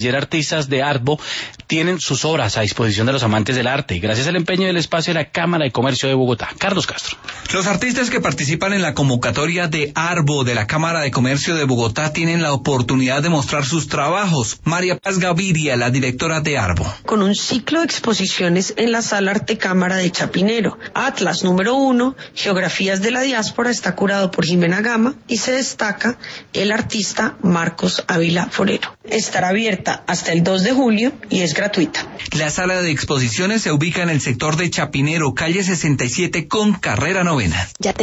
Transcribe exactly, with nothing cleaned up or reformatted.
Artistas de Arbo tienen sus obras a disposición de los amantes del arte, gracias al empeño del espacio de la Cámara de Comercio de Bogotá. Carlos Castro. Los artistas que participan en la convocatoria de Arbo de la Cámara de Comercio de Bogotá tienen la oportunidad de mostrar sus trabajos. María Paz Gaviria, la directora de Arbo. Con un ciclo de exposiciones en la Sala Arte Cámara de Chapinero. Atlas número uno, Geografías de la Diáspora, está curado por Jimena Gama y se destaca el artista Marcos Ávila Forero. Estará abierta hasta el dos de julio y es gratuita. La sala de exposiciones se ubica en el sector de Chapinero, calle sesenta y siete con carrera novena. Ya